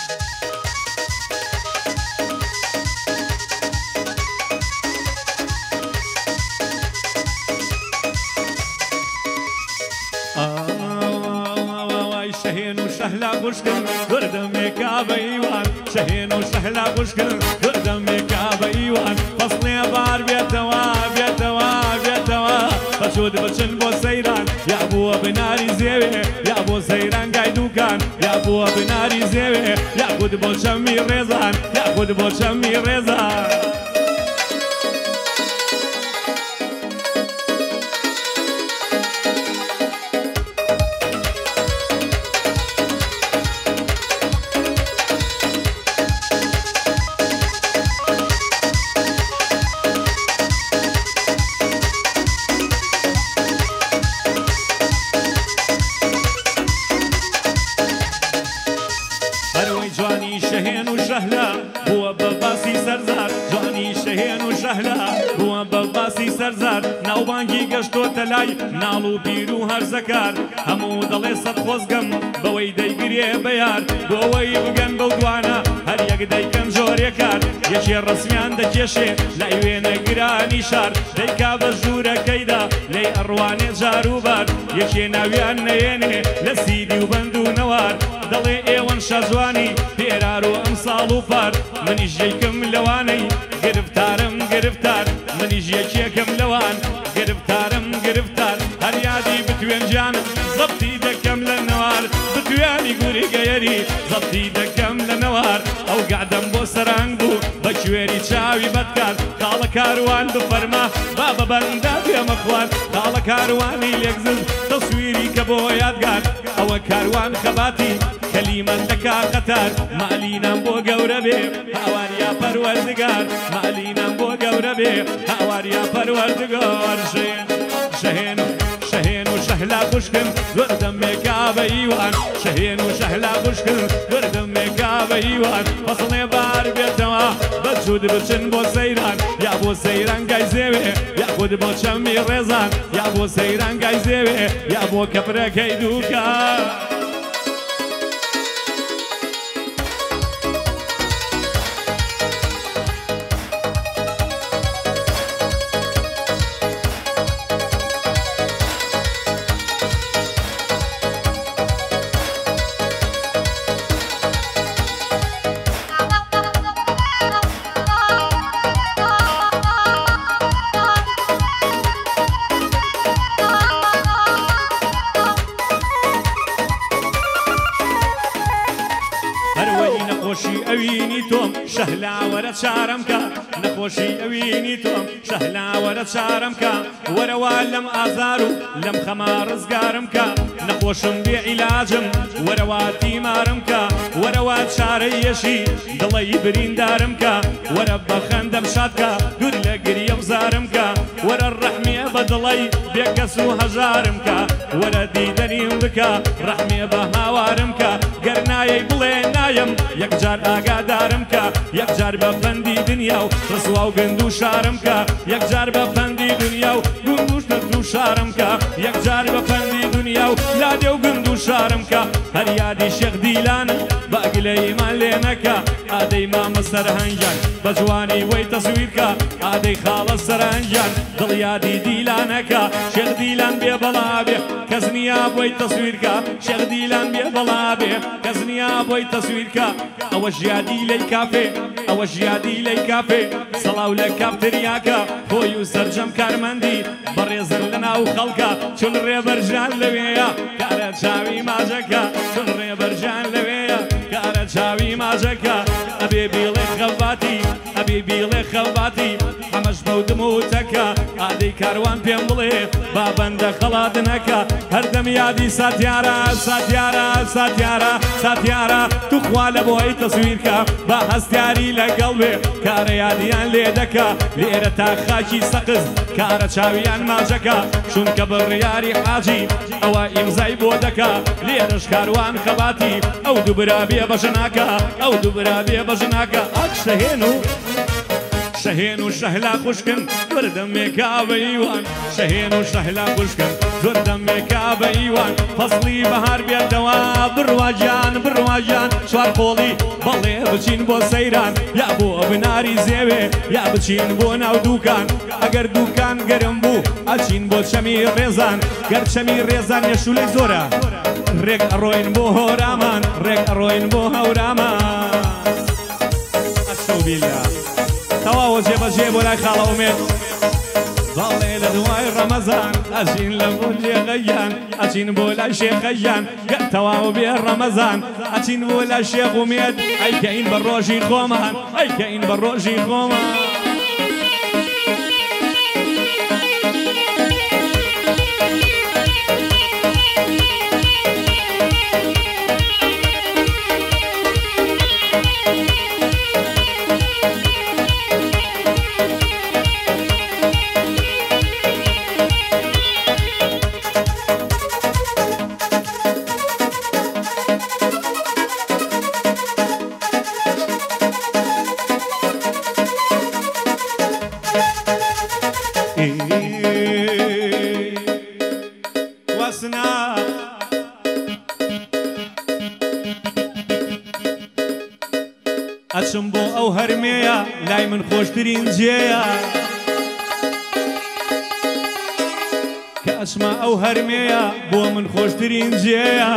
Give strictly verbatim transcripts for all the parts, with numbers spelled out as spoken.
شهين وشهلا خوشكن دردمك ابيوان شهين وشهلا خوشكن دردمك ابيوان فصلي بار بيتوا بيتوا بيتوا بشود بچن بو سيران يا ابو بناري زيوي يا ابو سيران قايدوكان يا ابو بناري زيوي يا خود بو شمي رزان يا خود بو شمي رزان شهين وشهلا هو بباسي سرزار جواني شهين وشهلا هو بباسي سرزار ناو بانجي قشتو تلاي نالو بيرو هر زكار همو دلي صد خوزقم بوي دايقري بيار بوي بقن بودوانا هر يق دايكن جوري كار يشي الرسميان دا كيشي لايوين قراني شار دايكا بجورة كيدا لي ارواني جارو بار يشي ناويان نيني لسيدي وبندو نوار دلي ايوان شازواني بيرارو امصال وفار مني جيكم لواني قرفتارم قرفتار مني جيكم لوان قرفتارم قرفتار هر يادي بتوين جان زبطي دكم للنوار بتوياني قوري قيري زبطي دكم للنوار او قعدم بو سرانقو بشويري تشاوي بدكار خالا كاروان بفرما بابا بندا في مخوان خالا كارواني ليكزز تصويري كبو يادقار او كاروان خباتي كلمة لكا قطار مالينا بو قوربي هاواريا پروردگار مالينا بو قوربي هاواريا پروردگار شهين شهين شهين وشهلا خوشكن وردم ميكاب ايوان شهين وشهلا خوشكن وردم ميكاب ايوان فصلي بار بيتوا بجود بچن بو سيران يا بو سيران قايزيوي يا خود بو شمي رزان يا بو سيران قايزيوي يا بو كبرة كيدوكا نخوشي اويني توم شهلا ورد شارمكا نخوشي اويني توم شهلا ورد شارمكا وروالم ازارو لم خمار زقارمكا نخوشم بعلاجم ورواتي مارمكا وروات شاريشي ضلي برين دارمكا ورب خندم شاتكا دور لقري وزارمكا ورا الرحمي بدلي بيكسو هجارمكا ورا ديدني بكا رحمي بهاوارمكا قرناي بلي نايم يكجار آقا دارمكا يكجار بفندي دنياو رسواو قندو شارمكا يكجار بفندي دنياو قندوش ندو شارمكا يكجار بفندي دنياو لاديو قندو شارمكا هريادي شيخ ديلانا باقي لي مالينكا آدي ماما سرهنجان بجواني وي تصويركا آدي خالص سرهنجان دليادي ديلانكا شيخ ديلان بي بلابي كزنياب وي تصويركا شيخ ديلان بي بلابي كزنياب وي تصويركا او جيادي لي كافي او جيادي لي كافي صلاو لك بترياكا خويو سرجم كارمندي بريزن لنا وخلقا شون ريبرجان لويا كارت شاوي ماجكا شون ريبرجان لويا كارت شاوي ماجكا ابي بيلي خواتي ابي بيلي خواتي همش بود موتكا ادي كاروان بيمبلي بابند خلادنكا هردم يادي ساتيارا ساتيارا ساتيارا ساتيارا تخوال بوي تصويركا بهستياري لقلبي كار ياديان ليدكا ليرتا خاكي سقز كار تشاويان ماجكا شون كبر ياري حاجي او امزاي بودكا ليرش كاروان خواتي او دبرا بي بجناكا او دبرا بي بجناكا اكشهينو شهين وشهلا خوشكن وردم ميكاب ايوان شهين وشهلا خوشكن زۆر دەمێکا بە ئیوان فەسڵی بەهار بێتەوە بڕواجان بڕواجان چوار قۆڵی بەڵێ بچین بۆ سەیران یا بۆ بناری زێوێ یا بچین بۆ ناو دووکان ئەگەر دووکان گەرم بوو ئەچین بۆ چەمی ڕێزان گەر چەمی ڕێزان یەشولەی زۆرە ڕێک ئەڕۆین بۆ هۆرامان ڕێک ئەڕۆین بۆ هەورامان ئەشەوبیلە تەواوە جێبەجێ بۆ لای خاڵە ئومێد بەڵێ لە دوای ڕەمەزان ئەچین لە بۆ لێغەیان ئەچین بۆ لای شێخەیان گە تەواو بێ ڕەمەزان ئەچین بۆ لای شێخ ئومێد ئەیکەین بە ڕۆژی خۆمان ئەیکەین بە ڕۆژی خۆمان ئەچم بۆ ئەو هەرمەیە لای من خۆشترین جێیە کە ئەچمە ئەو هەرمەیە بۆ من خۆشترین جێیە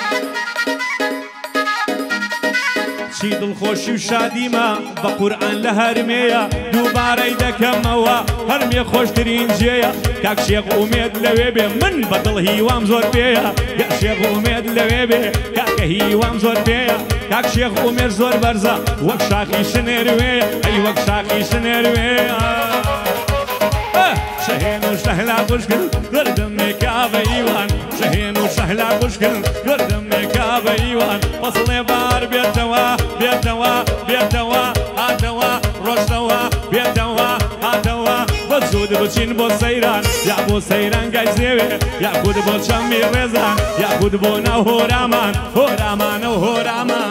چی دڵخۆشی و شادیمە بە قورئان لە هەرمەیە دووبارەی دەکەمەوە هەرمێ خۆشترین جێیە کاک شێخ ئومێد لەوێ بێ من بەدڵ هیوام زۆر پێیە کاک شێخ ئومێد لەوێ بێ کاکە هیوام زۆر پێیە کاک شێخ ئومێد زۆر بەرزە وەک شاخی شنێروێیە ئەی وەک شاخی شنێروێیە شەهێن و شەهلا خوشکن گردمێکا بە ئیوان شەهێن و شەهلا خوشکن گردمێکا بە ئیوان فەسڵێ بار بێتەوە بێتەوە بێتەوە هاتەوە ڕۆژتەوە بێتەوە هاتەوە بە زوود بچین بۆ سەیران یا بۆ سەیران گای زێوێ یاخود بۆ چەمی ڕێزان یاخود بۆ ناو هۆرامان هۆرامانە و هۆرامان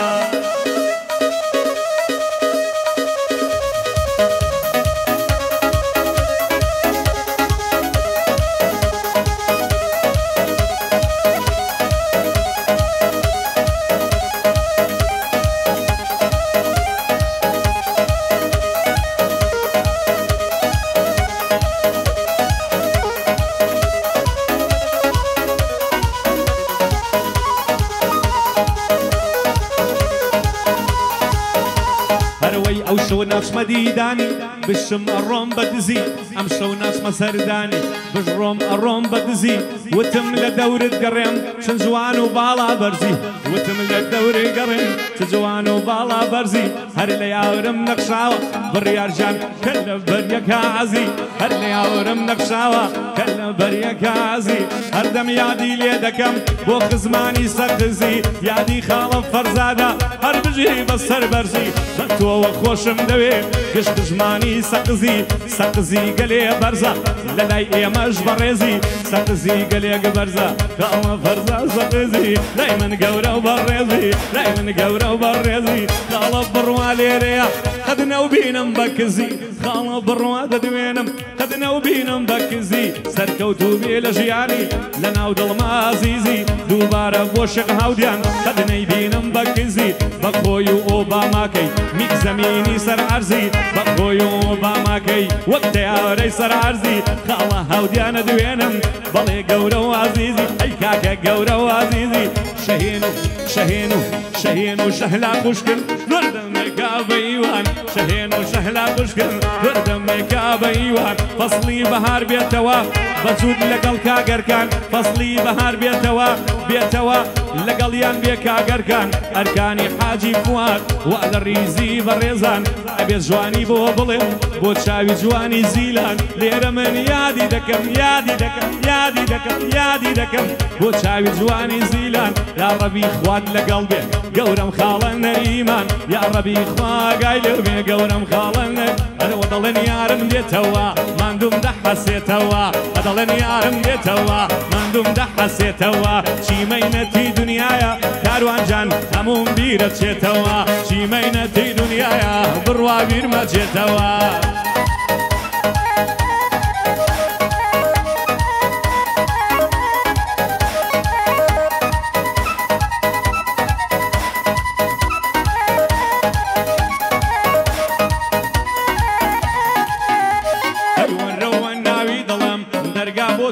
ئەو شەو ناچمە دیدانی بشم ئەڕۆم بە دزی ئەم شەو ناچمە سەردانی بژڕۆم ئەڕۆم بە دزی وتم لە دەورت گەڕێم چەند جوان و باڵا بەرزی وتم لە دەورت گەڕێم چ جوان و باڵا بەرزی هەر لە یاورم نەخشاوە بڕیارجان کە لە بەریەکە عەزی هەر لە یاورم نەخشاوە کە لە بەریەکە عەزی هەردەم یادی لێ دەکەم بۆ خزمانی سەرقزی یادی خاڵم فەرزادە هەر بژی بەسەر بەرزی بە تۆوە خۆشم دەوێ گشتژمانی سەقزی سەقزی گەلێ بەرزە لە لای ئێمەش بەڕێزی سەقزی گەلێک بەرزە کاڵە فەرزە سەقزی لای من گەورە و بەڕێزی لای من گەورە و بەڕێزی خاڵە بڕوا لێرەیە قەدنە و بینم بە کزی خاڵە بڕوا دەدوێنم قەدنە و بینم بە کزی سەرکەوتو بێ لە ژیانی لە ناو دڵما عەزیزی دووبارە بۆ شێخ هاودیان قەدنەی بینم بە کزی بە خۆی و ئۆباماکەی میک زەمینی سەر عەرزی بە خۆی و ئۆباماکەی وەک تەیارەی سەر عەرزی خاڵە هاودیانە دوێنم بەڵێ گەورە و عەزیزی ئەی کاکە گەورە و عەزیزی شەهێن و شەهێن و شەهێن و شەهلا خوشکن گردەمێکا بە ئیوان شەهێن و شەهلا خوشکن گردەمێکا بە ئیوان فەسڵی بەهار بێتەوە بەجود لەگەڵ کاگەرکان فەسڵی بەهار بێتەوە بێتەوە لەگەڵیان بێ کاگەرکان ئەرکانی حاجی فواد وا لە ریزی بەڕێزان ئەبێت جوانی بۆ بڵێم بۆ چاوی جوانی زیلان لێرە من یادی دەکەم یادی دەکەم یادی دەکەم یادی دەکەم بۆ چاوی جوانی زیلان یا ڕەبی خوات لەگەڵ بێ گەورەم خاڵە نەریمان یا ڕەبی خوا گای لێو بێ گەورەم خاڵە نەر ئەرەوە دەڵێن یارم دێتەوە ماندوم دەحەسێتەوە ئەدەڵێن یارم دێتەوە ماندوم دەحەسێتەوە چیمەینەتی دنیایە کاروانجان هەموم بیرە چێتەوە چیمەینەتی دنیایە بڕوا بیرمە چێتەوە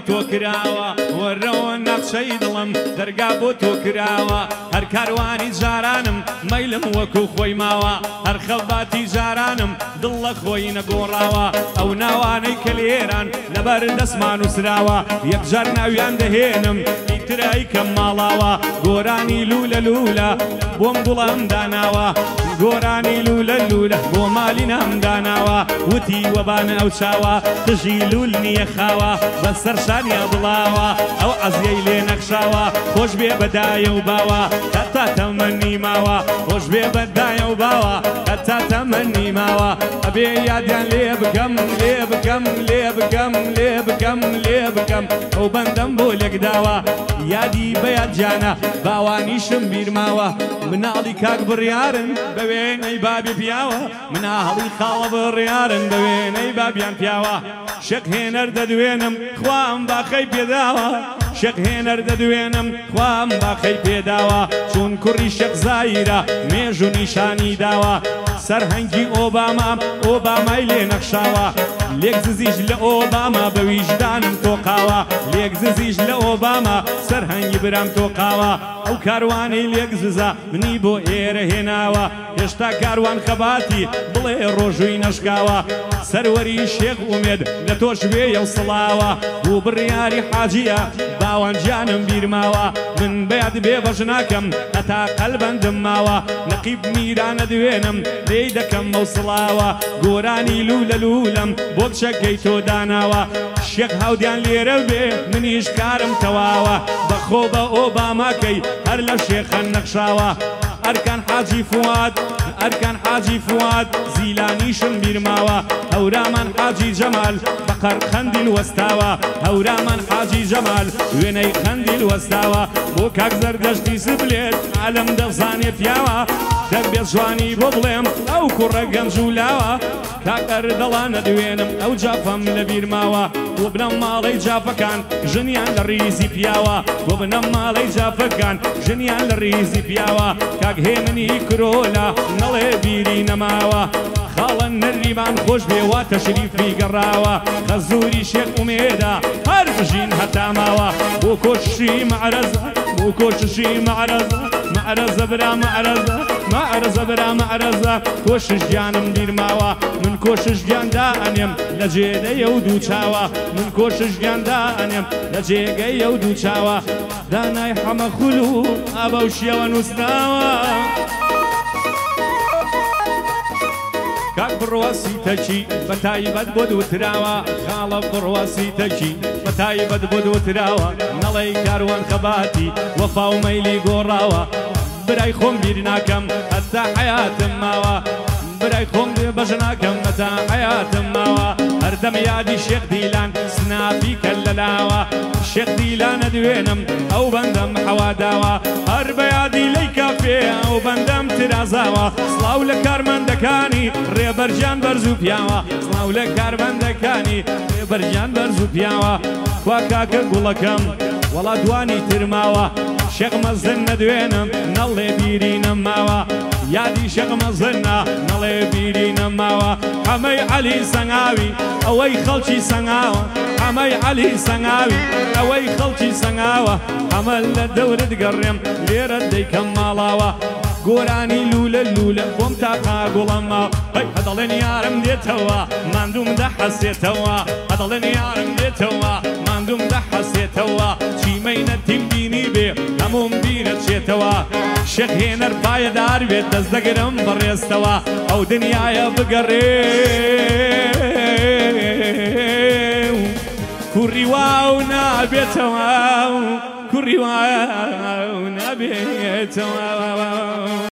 تۆ کراوە وەرەوە نەخشەی دڵم دەرگا بۆ تۆ کراوە هەر کاروانی جارانم مەیلم وەکو خۆی ماوە هەر خەڵباتی جارانم دڵ لە خۆی نەگۆڕاوە ئەو ناوانەی کە لێران لەبەر دەستمان وسراوە یەکجار ناویان دەهێنم ئیترایی کەم ماڵاوە گۆرانی لولە لولە بۆم گوڵم داناوە گۆرانی لولە لولە بۆ مالی نام داناوە وتی وەبانە ئەو چاوە تژی لول نییە خاوە بەسەر شانیا بڵاوە ئەو عەزیەی لێ نەخشاوە خۆش بێ بەدایە و باوە هەتا تەمەنی ماوە خۆش بێ بەدایە و باوە هەتا تەمەنی ماوە ئەبێ یادیان لێ بکەم لێ بکەم لێ بکەم لێ بکەم لێ بکەم ئەو بەندەم بۆ لێکداوە یادی بەیادجانە باوانیشم بیرماوە مناڵی کاک بڕیارن بە وێنەی بابی پیاوە مناڵی خاڵە بڕیارن بە وێنەی بابیان پیاوە شەق هێنەر دەدوێنم خوام باخەی پێداوە شەق هێنەر دەدوێنم خوام باخەی پێداوە چون کوڕی شەق زایرە مێژ و نیشانی داوە سەرهەنگی ئۆبامام ئۆبامای لێ نەخشاوە لێک ززیش لە ئۆباما بە ویژدانم تۆقاوە لێک ززیش لە ئۆباما سەرهەنگی برام تۆقاوە ئەو کاروانەی لێک ززە منی بۆ ئێرە هێناوە هێشتا کاروان خەباتی بڵێ ڕۆژووی نەشکاوە سەروەری شێخ ئومێد لە تۆ شوێیە و سڵاوە بوو بڕیاری حاجیە باوانجیانم بیرماوە من بەیاد بێ بەش ناکەم هەتا قەلبەندم ماوە نەقیب میرانە دوێنم لێی دەکەم مەوسڵاوە گۆرانی لولە لولەم بۆ کچەکەی تۆ داناوە شێخ هاودیان لێرە بێ منیش کارم تەواوە بەخۆ بە ئۆباماکەی هەر لە شێخە نەخشاوە ئەرکان حاجی فواد ئەرکان حاجی فواد زیلانیشم بیرماوە هەورامان حاجی جەمال بەقەر خەندیل وەستاوە هەورامان حاجی جەمال وێنەی خەندیل وەستاوە بۆ کاک زەردەشتی سبلێت عالەم دەزانێ پیاوە دەبێت جوانی بۆ بڵێم ئەو کوڕە گەنج و لاوە کاکەر دەڵانە دوێنم ئەو جافەم لە بیرماوە بۆ بنەم ماڵەی جافەکان ژنیان لە ڕیزی پیاوە بۆ بنەم ماڵەی جافەکان ژنیان لە ڕیزی پیاوە کاک هێمنی کرۆلا نەڵێ بیری نەماوە خاڵە نەریبان خۆش بێوە تەشریفی گەڕاوە خەزووری شێخ ئومێدا هەر بژین هەتا ماوە بۆ کۆششی مەعرەزە بۆ کۆششی مەعرەزە مەعرەزە برا مەعرەزە مەعرەزە برا مەعرەزە کۆشش گیانم بیرماوە من کۆشش گیاندا ئەنێم لە جێدەیە و دوو چاوە من کۆشش گیاندا ئەنێم لە جێگەیە و دوو چاوە دانای حەمە خول و ئابە و شیەوە نووسناوە کاک بڕواسی تەکی بە تایبەت بۆ دووتراوە خاڵە بڕواسی تەکی بە تایبەت بۆ دووتراوە نەڵێی کاروان خەباتی وەفا و مەیلی گۆڕاوە برای خۆم بیر ناکەم هەتا حەیاتم ماوە برای خۆم بەش ناکەم هەتا حەیاتم ماوە هەردەم یادی شێخ دیلان سنافی کە لەلاوە شێخ دیلانە دوێنم ئەو بەندەم حەواداوە هەر بە یادی لەی کافێ ئەو بەندەم ترازاوە سڵاو لە کارمەندەکانی ڕێبەرجان بەرز و پیاوە سڵاو لە کارمەندەکانی ڕێبەرجان بەرز و پیاوە خوا کاکە گوڵەکەم وەڵا دوانی ترماوە شێخ مەزن نەدوێنم نەڵێ بیری نەماوە یادی شێخ مەزنە نەڵێ بیری نەماوە حەمەی عەلی سەنگاوی ئەوەی خەڵکی سەنگاوە حەمەی عەلی سەنگاوی ئەوەی خەڵکی سەنگاوە ئەمە لە دەورت گەڕێم لێرە دەیکەم ماڵاوە گۆرانی لولە لولە بۆم تاقا گوڵەما هەدەڵێن یارم دێتەوە ماندوم دەحەسێتەوە هەدەڵێن یارم دێتەوە ماندوم دەحەسێتەوە چیمەی نەتیم بینی بێ هەموم بیرە چێتەوە شێخ هێنەر پایەدار بێت دەست دەگرم بەڕێستەوە ئەو دنیایە بگەڕێ کوڕی واو نابێتەوە کوڕی واو نابێتەوە